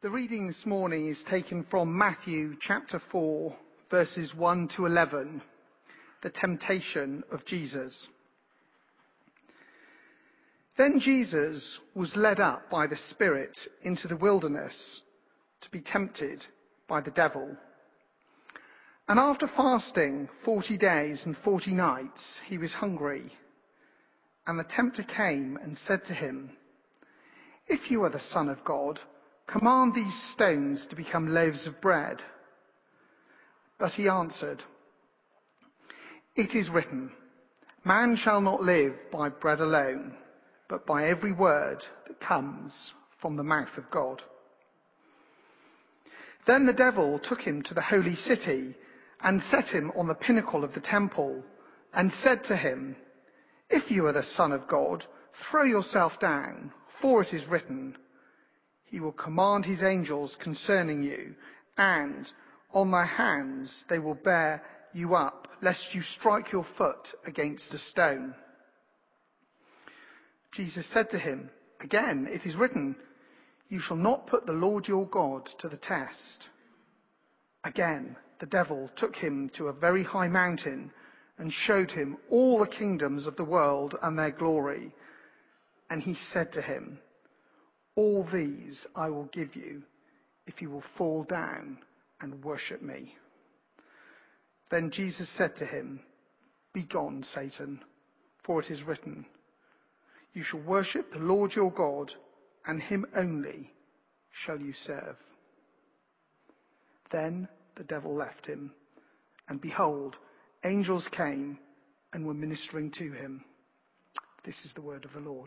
The reading this morning is taken from Matthew chapter 4, verses 1 to 11, the temptation of Jesus. Then Jesus was led up by the Spirit into the wilderness to be tempted by the devil. And after fasting 40 days and 40 nights, he was hungry. And the tempter came and said to him, "If you are the Son of God, command these stones to become loaves of bread." But he answered, "It is written, man shall not live by bread alone, but by every word that comes from the mouth of God." Then the devil took him to the holy city and set him on the pinnacle of the temple and said to him, "If you are the Son of God, throw yourself down, for it is written, He will command his angels concerning you, and on their hands they will bear you up, lest you strike your foot against a stone." Jesus said to him, "Again, it is written, you shall not put the Lord your God to the test." Again, the devil took him to a very high mountain and showed him all the kingdoms of the world and their glory. And he said to him, "All these I will give you if you will fall down and worship me." Then Jesus said to him, "Begone, Satan, for it is written, you shall worship the Lord your God, and him only shall you serve." Then the devil left him, and behold, angels came and were ministering to him. This is the word of the Lord.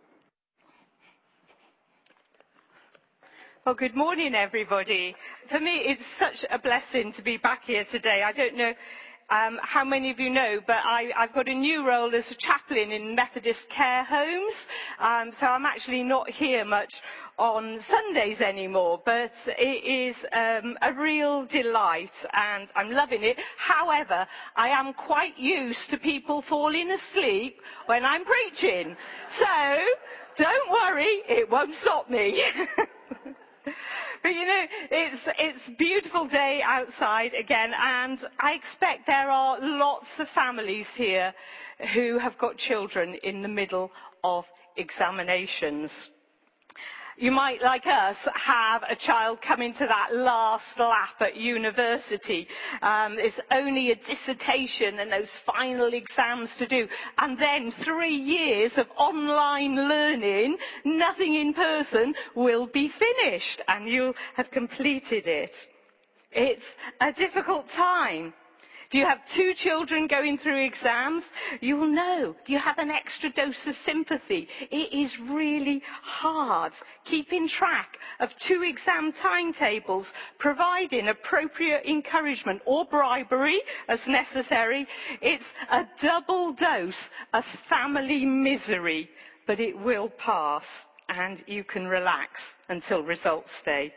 Well, good morning, everybody. For me, it's such a blessing to be back here today. I don't know how many of you know, but I've got a new role as a chaplain in Methodist care homes. So I'm actually not here much on Sundays anymore, but it is a real delight and I'm loving it. However, I am quite used to people falling asleep when I'm preaching. So don't worry, it won't stop me. But you know, it's a beautiful day outside again, and I expect there are lots of families here who have got children in the middle of examinations. You might, like us, have a child coming to that last lap at university. It's only a dissertation and those final exams to do. And then 3 years of online learning, nothing in person, will be finished and you'll have completed it. It's a difficult time. If you have 2 children going through exams, you will know you have an extra dose of sympathy. It is really hard keeping track of 2 exam timetables, providing appropriate encouragement or bribery as necessary. It's a double dose of family misery, but it will pass and you can relax until results day.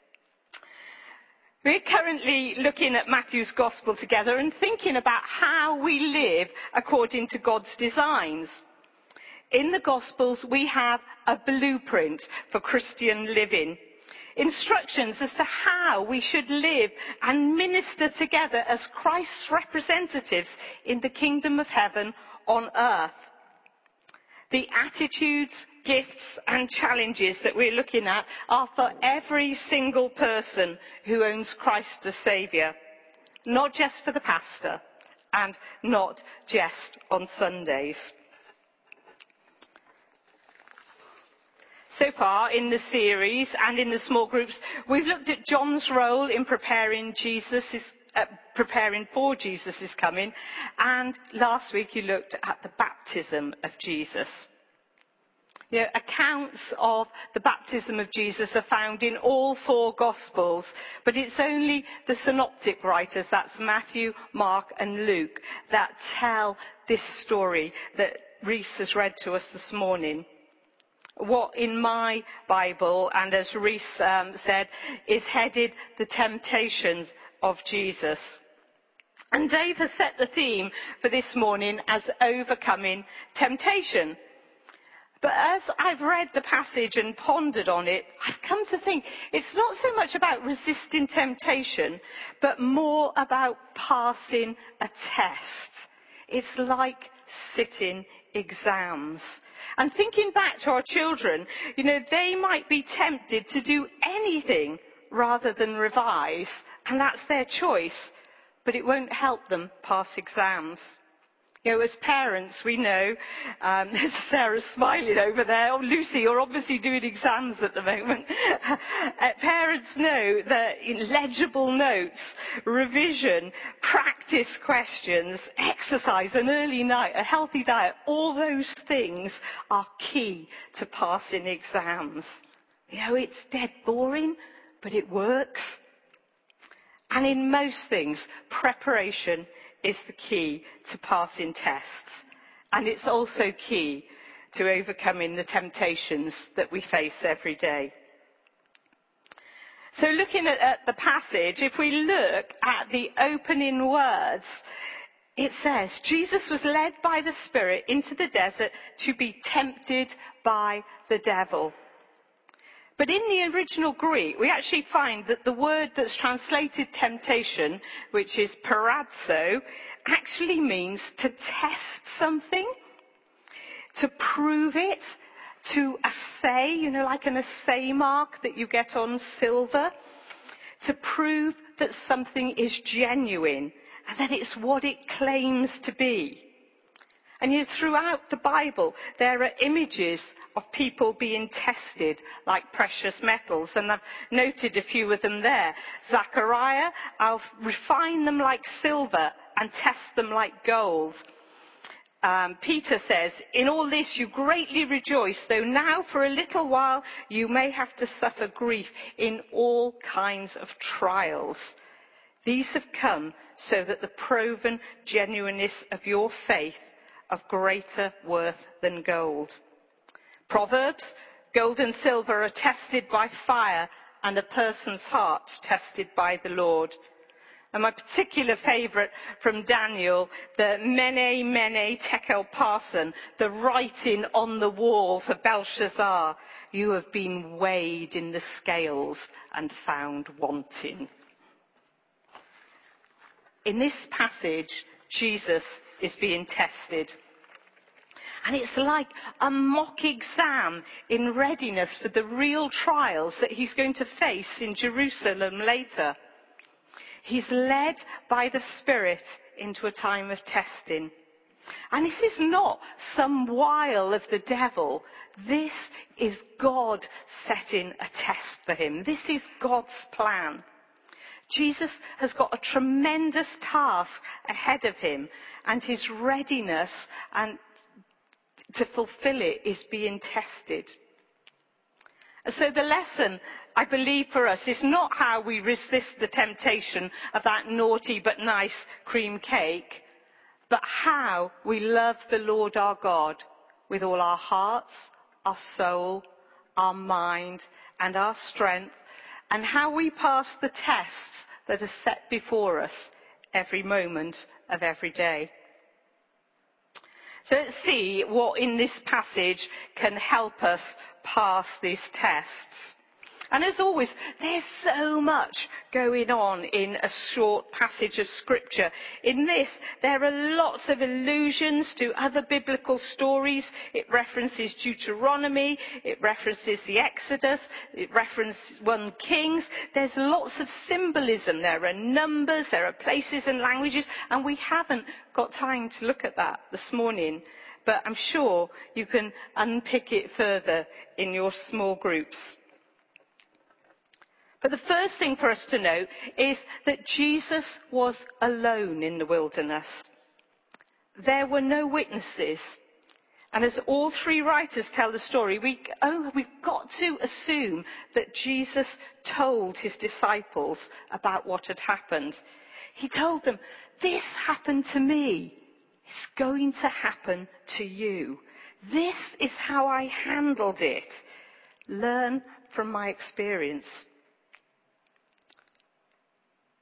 We're currently looking at Matthew's Gospel together and thinking about how we live according to God's designs. In the Gospels, we have a blueprint for Christian living, instructions as to how we should live and minister together as Christ's representatives in the kingdom of heaven on earth. The attitudes, gifts and challenges that we're looking at are for every single person who owns Christ as Saviour, not just for the pastor and not just on Sundays. So far in the series and in the small groups, we've looked at John's role in preparing for Jesus' coming, and last week you looked at the baptism of Jesus. You know, accounts of the baptism of Jesus are found in all 4 Gospels, but it's only the synoptic writers, that's Matthew, Mark and Luke, that tell this story that Reese has read to us this morning. What in my Bible, and as Reese said, is headed The Temptations of Jesus. And Dave has set the theme for this morning as overcoming temptation. But as I've read the passage and pondered on it, I've come to think it's not so much about resisting temptation, but more about passing a test. It's like sitting exams. And thinking back to our children, they might be tempted to do anything rather than revise, and that's their choice, but it won't help them pass exams. As parents, we know, Sarah's smiling over there. Oh, Lucy, you're obviously doing exams at the moment. Parents know that legible notes, revision, practice questions, exercise, an early night, a healthy diet, all those things are key to passing exams. It's dead boring, but it works. And in most things, preparation is the key to passing tests. And it's also key to overcoming the temptations that we face every day. So looking at the passage, if we look at the opening words, it says, Jesus was led by the Spirit into the desert to be tempted by the devil. But in the original Greek, we actually find that the word that's translated temptation, which is peirazo, actually means to test something, to prove it, to assay, like an assay mark that you get on silver, to prove that something is genuine and that it's what it claims to be. And throughout the Bible, there are images of people being tested like precious metals, and I've noted a few of them there. Zechariah, I'll refine them like silver and test them like gold. Peter says, in all this you greatly rejoice, though now for a little while you may have to suffer grief in all kinds of trials. These have come so that the proven genuineness of your faith of greater worth than gold. Proverbs, gold and silver are tested by fire, and a person's heart tested by the Lord. And my particular favourite from Daniel, the Mene, Mene, Tekel, Parson, the writing on the wall for Belshazzar, you have been weighed in the scales and found wanting. In this passage, Jesus is being tested. And it's like a mock exam in readiness for the real trials that he's going to face in Jerusalem later. He's led by the Spirit into a time of testing. And this is not some wile of the devil. This is God setting a test for him. This is God's plan. Jesus has got a tremendous task ahead of him, and his readiness and to fulfill it is being tested. So the lesson, I believe, for us is not how we resist the temptation of that naughty but nice cream cake, but how we love the Lord our God with all our hearts, our soul, our mind, and our strength, and how we pass the tests that are set before us every moment of every day. So let's see what in this passage can help us pass these tests. And as always, there's so much going on in a short passage of Scripture. In this, there are lots of allusions to other biblical stories. It references Deuteronomy, it references the Exodus, it references 1 Kings. There's lots of symbolism. There are numbers, there are places and languages, and we haven't got time to look at that this morning. But I'm sure you can unpick it further in your small groups. But the first thing for us to know is that Jesus was alone in the wilderness. There were no witnesses. And as all three writers tell the story, we've got to assume that Jesus told his disciples about what had happened. He told them, this happened to me. It's going to happen to you. This is how I handled it. Learn from my experience.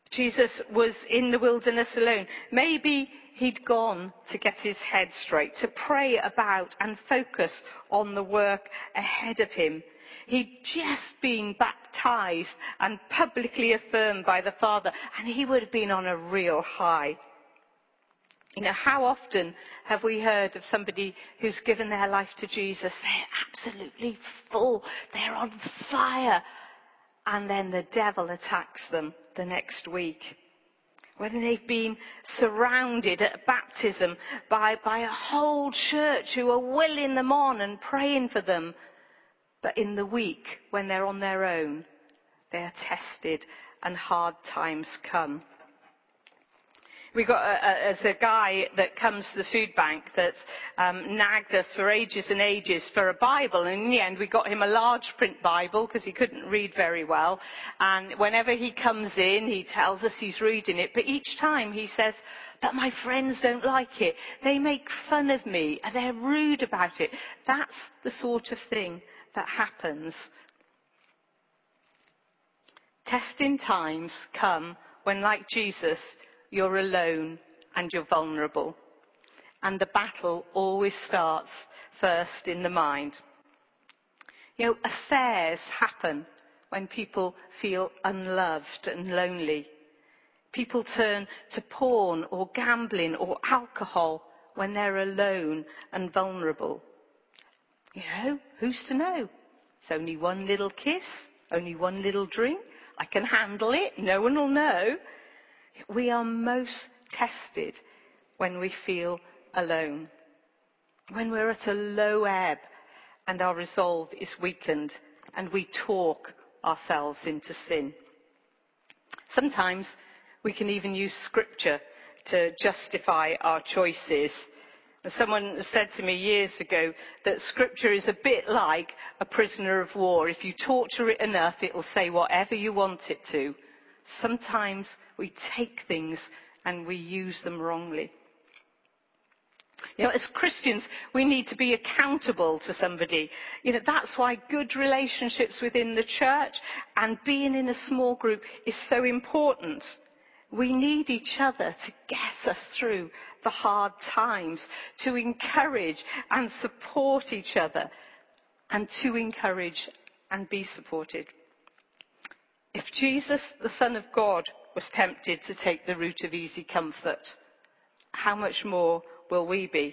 Jesus was in the wilderness alone. Maybe he'd gone to get his head straight, to pray about and focus on the work ahead of him. He'd just been baptized and publicly affirmed by the Father, and he would have been on a real high. You know, how often have we heard of somebody who's given their life to Jesus? They're absolutely full. They're on fire. And then the devil attacks them the next week. Whether they've been surrounded at baptism by a whole church who are willing them on and praying for them. But in the week, when they're on their own, they are tested and hard times come. We got as a guy that comes to the food bank that nagged us for ages and ages for a Bible, and in the end we got him a large print Bible because he couldn't read very well. And whenever he comes in, he tells us he's reading it, but each time he says, "But my friends don't like it. They make fun of me, and they're rude about it." That's the sort of thing that happens. Testing times come when, like Jesus, you're alone and you're vulnerable. And the battle always starts first in the mind. You know, affairs happen when people feel unloved and lonely. People turn to porn or gambling or alcohol when they're alone and vulnerable. You know, who's to know? It's only one little kiss, only one little drink. I can handle it. No one will know. We are most tested when we feel alone, when we're at a low ebb and our resolve is weakened and we talk ourselves into sin. Sometimes we can even use scripture to justify our choices. Someone said to me years ago that scripture is a bit like a prisoner of war. If you torture it enough, it will say whatever you want it to. Sometimes we take things and we use them wrongly. You know, as Christians, we need to be accountable to somebody. You know, that's why good relationships within the church and being in a small group is so important. We need each other to get us through the hard times, to encourage and support each other, and to encourage and be supported. If Jesus, the Son of God, was tempted to take the route of easy comfort, how much more will we be?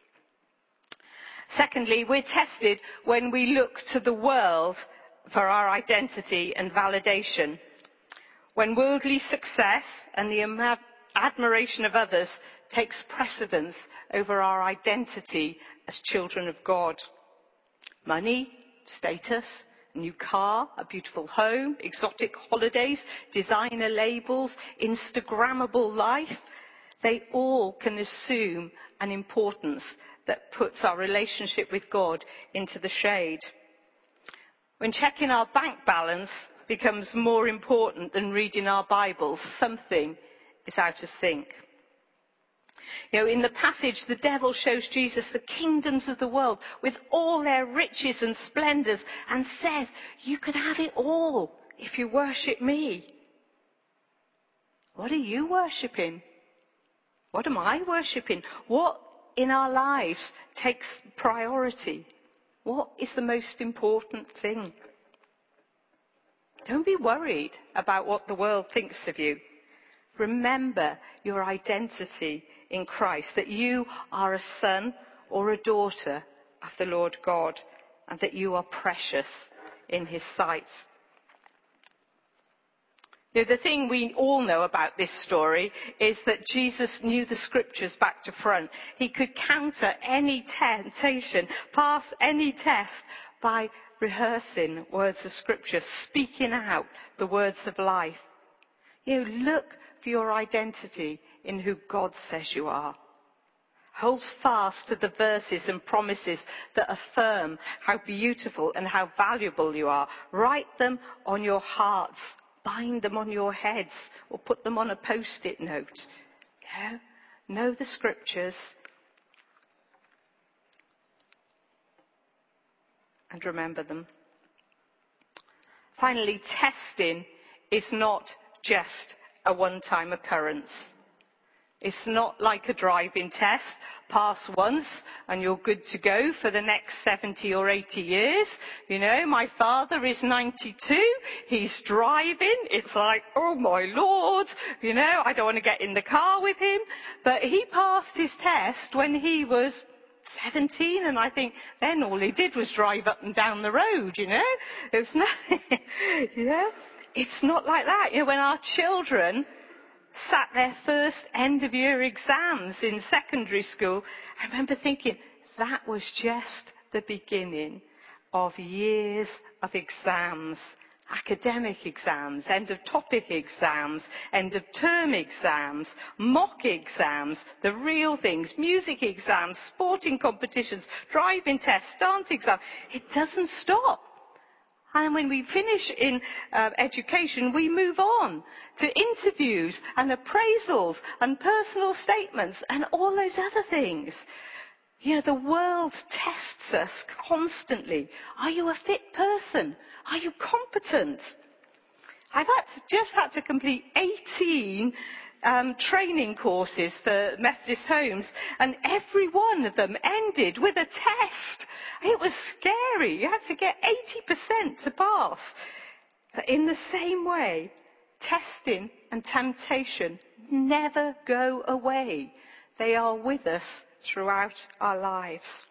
Secondly, we're tested when we look to the world for our identity and validation. When worldly success and the admiration of others takes precedence over our identity as children of God. Money, status, a new car, a beautiful home, exotic holidays, designer labels, Instagrammable life, they all can assume an importance that puts our relationship with God into the shade. When checking our bank balance becomes more important than reading our Bibles, something is out of sync. You know, in the passage, the devil shows Jesus the kingdoms of the world with all their riches and splendours and says, you can have it all if you worship me. What are you worshipping? What am I worshipping? What in our lives takes priority? What is the most important thing? Don't be worried about what the world thinks of you. Remember your identity in Christ, that you are a son or a daughter of the Lord God, and that you are precious in his sight. You know, the thing we all know about this story is that Jesus knew the scriptures back to front. He could counter any temptation, pass any test by rehearsing words of scripture, speaking out the words of life. You know, look for your identity in who God says you are. Hold fast to the verses and promises that affirm how beautiful and how valuable you are. Write them on your hearts. Bind them on your heads or put them on a post-it note. Yeah? Know the scriptures and remember them. Finally, testing is not just a one-time occurrence. It's not like a driving test. Pass once and you're good to go for the next 70 or 80 years. You know, my father is 92. He's driving. It's like, oh my Lord. You know, I don't want to get in the car with him. But he passed his test when he was 17, and I think then all he did was drive up and down the road, you know. It was nothing, you know. It's not like that. You know, when our children sat their first end of year exams in secondary school, I remember thinking that was just the beginning of years of exams. Academic exams, end of topic exams, end of term exams, mock exams, the real things, music exams, sporting competitions, driving tests, dance exams. It doesn't stop. And when we finish in education, we move on to interviews and appraisals and personal statements and all those other things. You know, the world tests us constantly. Are you a fit person? Are you competent? I've just had to complete 18 training courses for Methodist Homes, and every one of them ended with a test. It was scary. You had to get 80% to pass. But in the same way, testing and temptation never go away. They are with us throughout our lives.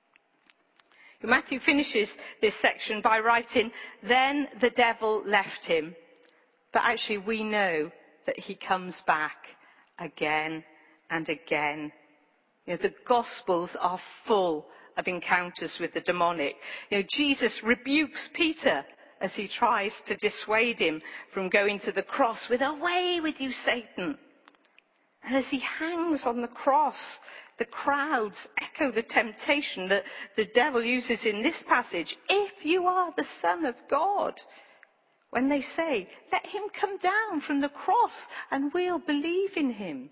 Matthew finishes this section by writing, "Then the devil left him." But actually we know that he comes back again and again. You know, the Gospels are full of encounters with the demonic. You know, Jesus rebukes Peter as he tries to dissuade him from going to the cross with, "Away with you, Satan." And as he hangs on the cross, the crowds echo the temptation that the devil uses in this passage. "If you are the Son of God," when they say, "Let him come down from the cross and we'll believe in him."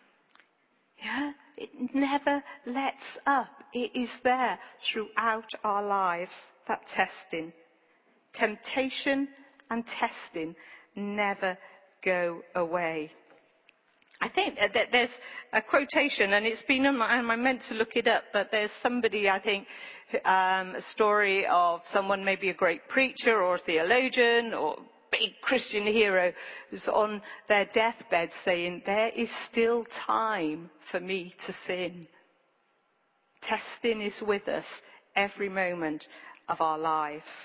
Yeah, it never lets up. It is there throughout our lives, that testing. Temptation and testing never go away. I think that there's a quotation, and it's been on I meant to look it up, but there's somebody, I think, a story of someone, maybe a great preacher or theologian or big Christian hero, who's on their deathbed saying, "There is still time for me to sin." Testing is with us every moment of our lives.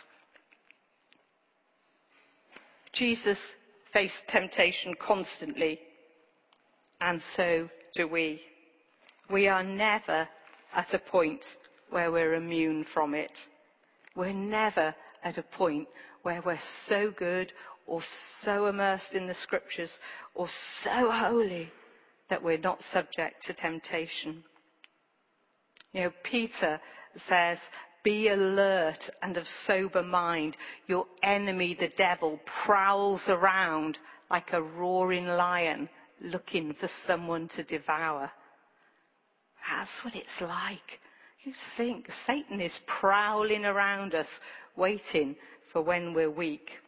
Jesus faced temptation constantly. And so do we. We are never at a point where we're immune from it. We're never at a point where we're so good or so immersed in the scriptures or so holy that we're not subject to temptation. You know, Peter says, "Be alert and of sober mind. Your enemy, the devil, prowls around like a roaring lion, looking for someone to devour." That's what it's like. You think Satan is prowling around us, waiting for when we're weak.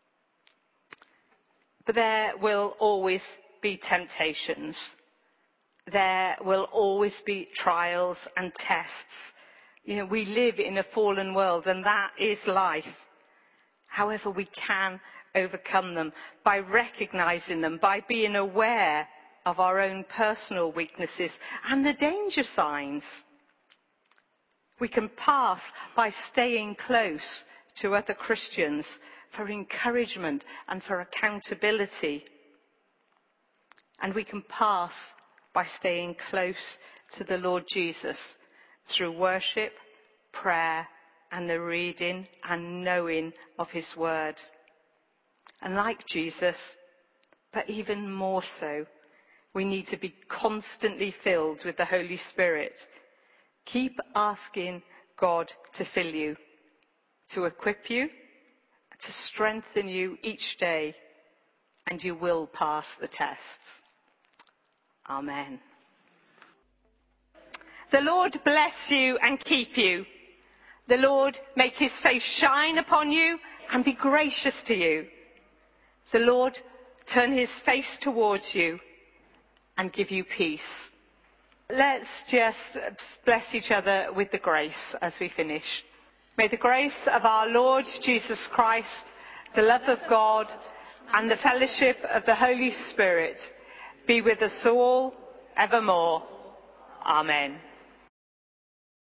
But there will always be temptations. There will always be trials and tests. You know, we live in a fallen world, and that is life. However, we can overcome them by recognizing them, by being aware of our own personal weaknesses and the danger signs. We can pass by staying close to other Christians for encouragement and for accountability. And we can pass by staying close to the Lord Jesus through worship, prayer, and the reading and knowing of his word. And like Jesus, but even more so, we need to be constantly filled with the Holy Spirit. Keep asking God to fill you, to equip you, to strengthen you each day, and you will pass the tests. Amen. The Lord bless you and keep you. The Lord make his face shine upon you and be gracious to you. The Lord turn his face towards you, and give you peace. Let's just bless each other with the grace as we finish. May the grace of our Lord Jesus Christ, the love of God, and the fellowship of the Holy Spirit be with us all evermore. Amen.